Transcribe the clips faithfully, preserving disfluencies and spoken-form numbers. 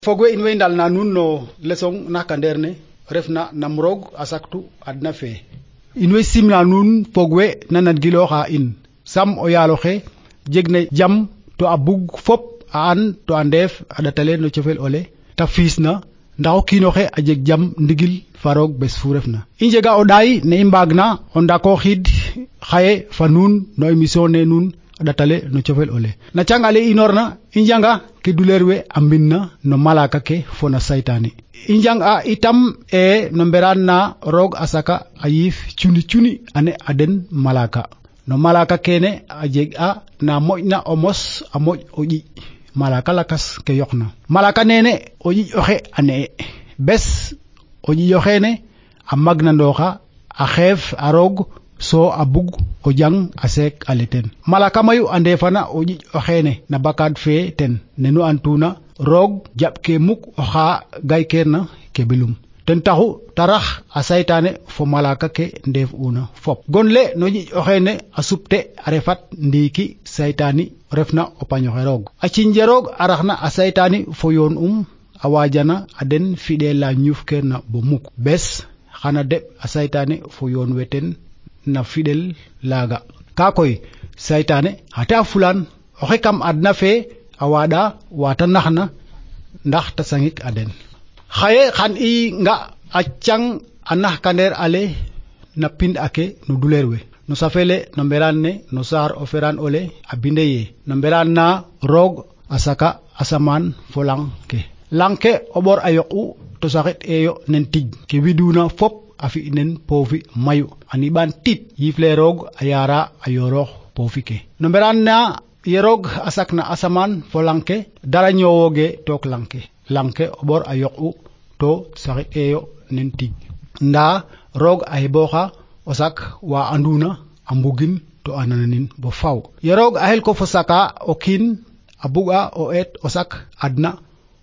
fogwe in way ndal na nun no lesson na kander ne refna nam roog a saktu adna fe in way simna nun fogwe nanan giloxa in sam o yaalo xe jegne jam to a bug fop a an to a ndeef a ɗatale no cofel ole ta fiisna ndax o kiino xe a jeg jam ndigil fa roog bes fu refna i njega o ɗaay ne i mbaagna o ndako xiid xaye fa nuun no émission ne nuun a ɗatale no cofel ole na cangale inorna i njanga ke duleer we a mbinna no malaka ke fo na saytaane i njang a itam e no mberaan na roog a saka a yiif cuni cuni ane a den malaka no malaka kene a jeg a na moƴna o mos a moƴ o ƴiƴ malaka lakas ke yoqna malaka nene o ƴiƴ oxe a ne'e bes o ƴiƴ oxeene a magnandooxa a xeef a roog so a bug o jang a seek ale ten malaka mayu a ndefana o ƴiƴ oxeene na bakad fe ten nenu antuna roog jaɓ ke muk oxa gaykeerna ke ɓelum ten taxu tarax a saytaane fo malaka ke ndeef una fop gon le no ƴiƴ oxeene a supte a refat ndiiki saytaani refna o pañoxe roog a cinje roog a raxna a saytaani fo yoon um a waajana a den fiɗeela ñuf keerna bo muk bes xana deɓ a saytaane fo yoon we ten na fiɗel laaga ka koy saytaane xate a fulaan oxe kam adna fe a waaɗa waata naxna ndax ta sangik a den xaye xan i nga a cang a naxkandeer ale na pind ake no duleer we no safele no mberaan ne no saar o feraan ole a binde ye no mberaan na roog a saka asamaan fo lang ke lang ke o ɓor a yoqu to saxit eyo nen tig ke widuna fop a fi nen poofi mayu a niɓaan tit yiifle roog a yaara a yooroox poofi ke no mberaan na ye roog a sakna asamaan fo lang ke dara ñoowooge took lang ke lang ke o ɓor a yoqu to saxit eyo nen tig ndaa roog a heɓooxa o sak wa anduna a mbugin to a nananin bo faw ye roog a xel ko fo saka o kiin a buga o eet o sak adna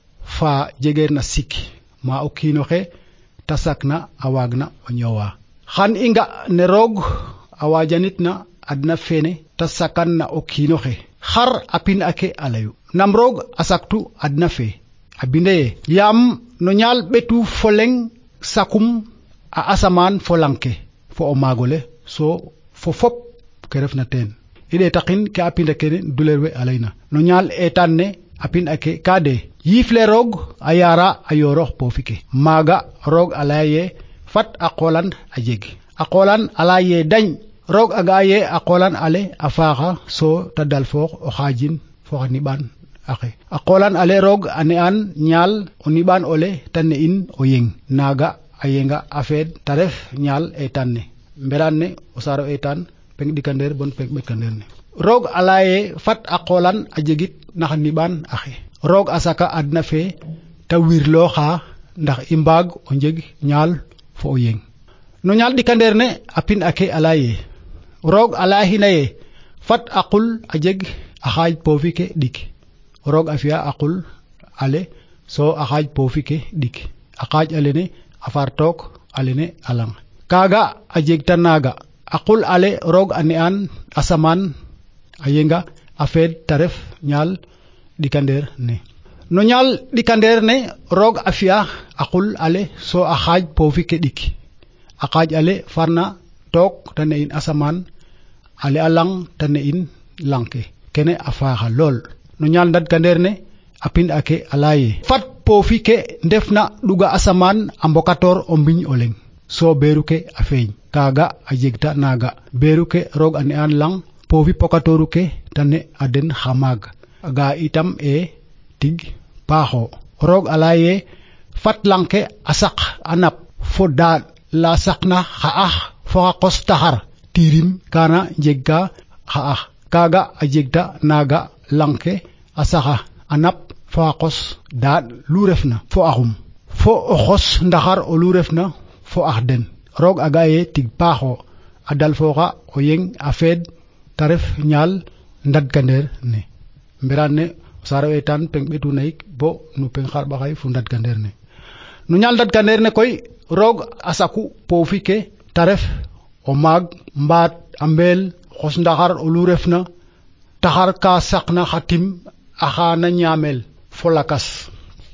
fa jegeer na sik ma o kiinoxe ta sakna a waagna o ñoowa xan i nga ne roog a waajanitna adna fene ta sakan na o kiinoxe xar a pin ake a layu nam roog a saktu adna fe a binde ye yaam no ñaal ɓetu fo leŋ sakum a asamaan fo lang ke fo o maagole so fo fop ke refna teen i ɗeetaxin ke a pinda kene duleer we a layna no ñaal eetaan ne a pin ake ka de yiifle roog a yaara a yooroox poofi ke maaga roog a laya ye fat a qoolan a jeg a qoolan a laya ye dañ roog a ga'a ye a qoolan ale a faaxa so ta dalfoox o xaajin fo xa niɓaan axe a qoolan ale roog a ne'an ñaal o niɓaan ole ta ne'in o yeng naaga a yenga a feed ta ref ñaal eetaan ne mberaan ne o saaro eetaan peng ɗikandeer bon peng ɓetkandeer ne roog a laya ye fat a qoolan a jegit naxa niɓaan axe roog a saka adna fe ta wirlooxa ndax i mbaag o njeg ñaal fo o yeng no ñaal ɗikandeer ne a pin ake a laya ye roog a laya xina ye fat a qul a jeg a xaaj poofi ke ɗik roog a fi'a a qul ale so a xaaj poofi ke ɗik a xaaj alene a far took alene a lang kaaga a jeg ta naaga a qul ale roog a ne'an asamaan a yenga a feed ta ref ñaal ɗikandeer ne no ñaal ɗikandeer ne roog a fi'a a qul ale so a xaaj poofi ke ɗik a xaaj ale farna took ta ne'in asamaan ale a lang ta ne'in lang ke kene a faaxa lool no ñaal ɗadkandeer ne a pind ake a laya ye fat poofi ke ndefna ɗuga asamaan a mbokatoor o mbiñ o leŋ so beeru ke a feeñ kaaga a jegta naaga beeru ke roog a ne'an lang poofi pokatooru ke ta ne a den xa maag a ga'a itam e tig paaxo roog a laya ye fat lang ke a saq a nap fo daand la saqna xa ax fo xa qos taxar tiirim kaana njeg ka xa ax kaaga a jegta naaga lang ke a saxa a nap fo xa qos daand lu refna fo axum fo o xos ndaxar o lu refna fo ax den roog a ga'a ye tig paaxo a dalfooxa o yeng a feed ta ref ñaal ndadkandeer ne mberaan ne o saaro eetaan peng ɓetuna yik bo no peng xarɓaxay fo ndadkandeer ne no ñaal ndadkandeer ne koy roog a saku poofi ke ta ref o maag mbaat a mbeel xos ndaxar o lu refna taxar ka saqna xa tim a xaana ñaamel fo lakas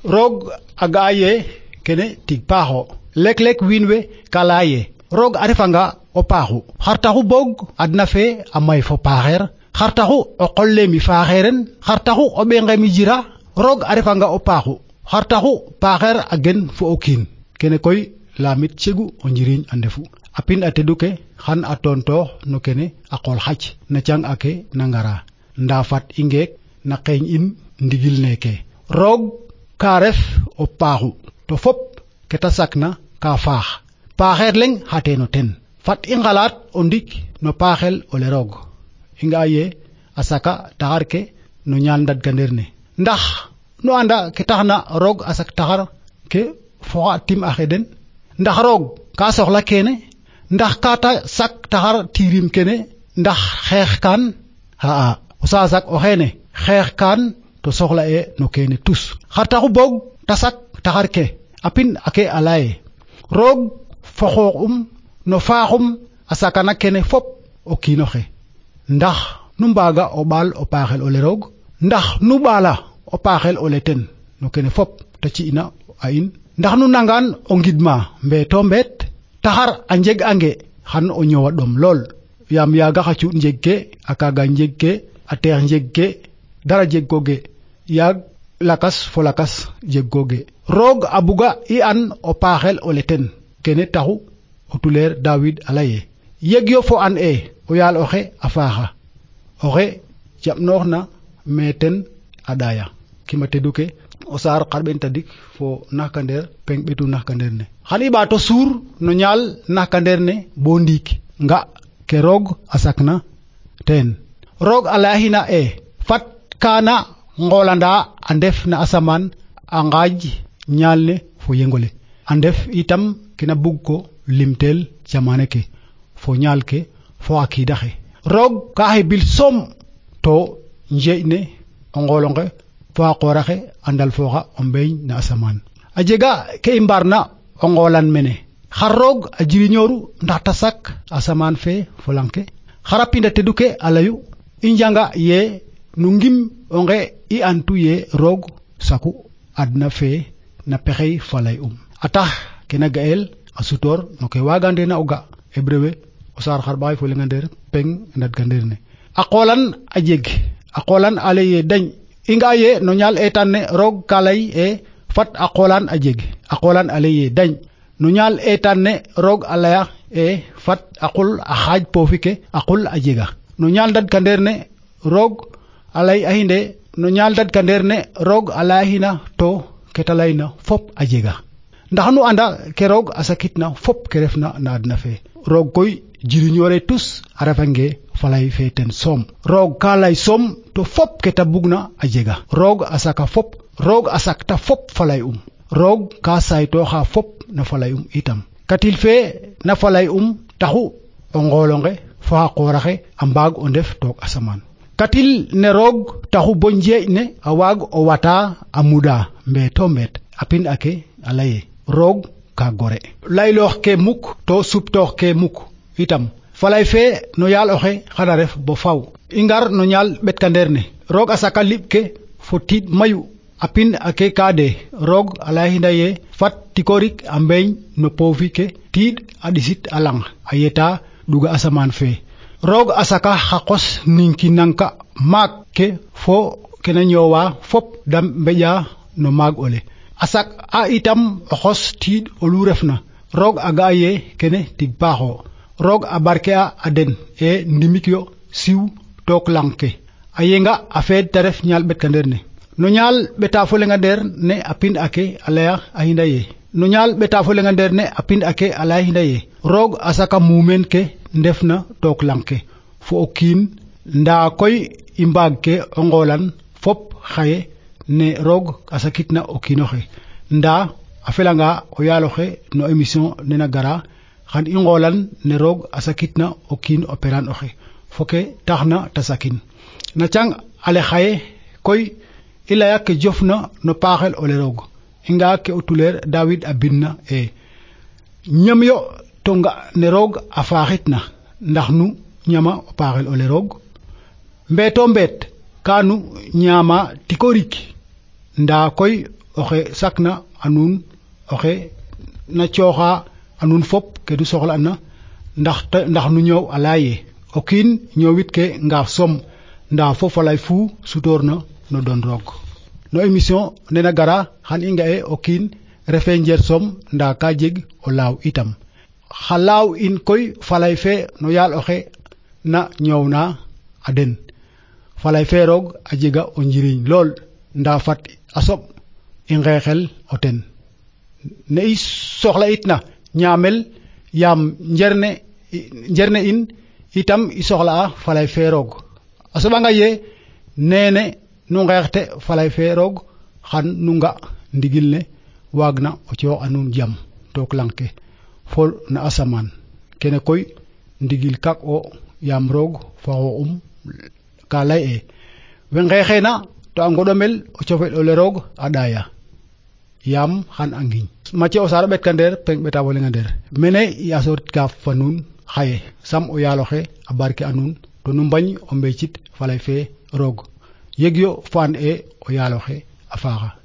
roog a ga'a ye kene tig paaxo lek-lek wiin we ka laya ye roog a refanga o paaxu xar taxu boog adna fe a may fo paaxeer xar taxu o qol le mi faaxeeren xar taxu o ɓenge mi jira roog a refanga o paaxu xar taxu paaxeer a gen fo o kiin kene koy lamit cegu o njiriñ a ndefu a pin a tedu ke xan a tontoox no kene a qool xac na cang ake na ngara nda fat i ngeek na qeeñ in ndigil neke roog ka ref o paaxu to fop ke ta sakna ka faax paaxeer leŋ xateeno ten fat i ngalaat o ndik no paaxel o le roog i nga ye a saka taxar ke no ñaal ndadgander ne ndax nu anda ke taxna roog a sak taxar ke foxa tim axe den ndax roog ka soxla kene ndax ka ta sak taxar tirim kene ndax xeex kaan xa'a o sasak o xeene xeex kaan to soxla e no kene tus xar taxu boog ta sak taxar ke a pin ake a laye roog fo xooxum no faaxum a sakana kene fop o kiinoxe ndax nu mbaaga o ɓaal o paaxel o le roog ndax nu ɓaala o paaxel o le ten no kene fop ta ci'ina a in ndax nu nangaan o ngidma mbeeto mbeet taxar a njeg ange xan o ñoowa ɗom lool yaam yaaga xa cuuɗ njeg ke a kaaga njeg ke a teex njeg ke dara jeg koge yaag lakas fo lakas jeg koge roog a buga i an o paaxel o le ten kene taxu o tuleer David a laye yeg yo fo an e o yaal oxe a faaxa oxe jaɓnoox na me ten a ɗaaya kima tedu ke o saar xarɓen tadik fo naxkandeer peng ɓetu naxkandeer ne xan i ɓaato suur no ñaal naxkandeer ne bo ndiik nga ke roog a sakna teen roog a laya xina e fat kaana ngolanda a ndef na asamaan a ngaaj ñaal ne fo yengole a ndef itam kena bug ko limtel jamane ke fo ñaal ke fo a kiidaxe roog ka xibil soom to njeeƴ ne o ngolonge fo a qooraxe a ndal fooxa o mbeeñ na asamaan a jega ke i mbarna o ngolan mene xar roog a jiriñooru ndax ta sak asamaan fe fo lang ke xara pinda tedu ke a layu i njanga ye nu ngim o nge i antu ye roog saku adna fe na pexey falay um a tax kena ga'el a sutoor no ke waagandena o ga hébreu we o saar xarɓaxay fo lengandeer peng ndadgandeer ne a qoolan a jeg a qoolan a lay ye dañ i nga ye no ñaal eetaan ne roog ka lay e fat a qoolan a jeg a qoolan a lay ye dañ no ñaal eetaan ne roog a laya e fat a qul a xaaj poofi ke a qul a jega no ñaal ndadgandeer ne roog a lay a xinde no ñaal ndadgandeer ne roog a laya xina to ke ta layna fop a jega ndax nu anda ke roog a sakitna fop ke refna na adna fe roog koy jiriñoore tus a refange falay fe ten soom roog ka lay soom to fop ke ta bugna a jega roog a saka fop roog a sakta fop falay um roog ka saytooxa fop na falay um itam katil fe na falay um taxu o ngolonge fo xa qooraxe a mbaag o ndef took asamaan katil ne roog taxu bo njeeƴ ne a waag o wata a muda mbeeto mbeet a pin ake a laye roog ka gore layloox ke muk to suptoox ke muk itam falay fe no yaal oxe xana ref bo faw i ngar no ñaal ɓetkandeer ne roog a saka liɓ ke fo tiiɗ mayu a pin ake ka de roog a laya xina ye fat tikorik a mbeeñ no poofi ke tiiɗ a ɗisit a lang a yeta ɗuga asamaan fe roog a saka xa qos ninki nanka maak ke fo kena ñoowa fop da mbeƴa no maag ole a sak a itam o xos tiiɗ olu refna roog a ga'a ye kene tig paaxo roog a barke a a den e ndimik yo siw took lang ke a yenga a feed te ref ñaal ɓetkandeer ne no ñaal ɓeta fo lengandeer ne a pin ake a laya a xinda ye no ñaal ɓeta fo lengandeer ne a pin ake a laya xinda ye roog a saka muumeen ke ndefna took lang ke fo o kiin ndaa koy i mbaag ke o ngolan fop xaye ne roog a sakitna o kiinoxe ndaa a felanga o yaaloxe no émission nena gara xan i ngolan ne roog a sakitna o kiin o peraan oxe fo ke taxna ta sakin na cang ale xaye koy i laya ke jofna no paaxel o le roog i nga ke o tuleer David a binna e ñam yo to nga ne roog a faaxitna ndax nu ñama o paaxel o le roog mbeeto mbeet ka nu ñaama tikorik ndaa koy oxe sakna a nuun oxe na cooxa a nuun fop ke du soxla na ndax ndax nu ñoow a laya ye o kiin ñoowit ke ngaaf som nda fo falay fu sutoor na no doon roog no émission nena gara xan i nga'e o kiin refe njeer som nda ka jeg o laaw itam xa laaw in koy falay fe no yaal oxe na ñoowna a den falay fe roog a jega o njiriñ lool nda fat a soɓ i ngeexel o ten ne i soxla it na ñaamel yaam njerne njerne in itam i soxla'a falay fe roog a soɓanga ye nene nu ngeexte falay fe roog xan nu nga ndigil ne waagna o coox a nuun jam took lang ke fo na asamaan kene koy ndigil kak o yaam roog fa xooxum ka lay e we ngeexeena to a ngoɗomel o cofel ole roog a ɗaaya yaam xan a ngiñ Mathieu o Sarr o ɓetka ndeer peng ɓeta fo leŋa ndeer mene i a sorit ka fa nuun xaye sam o yaaloxe a barke a nuun to nu mbañ o mbeecit falay fe roog yeg yo fo an e o yaaloxe a faaxa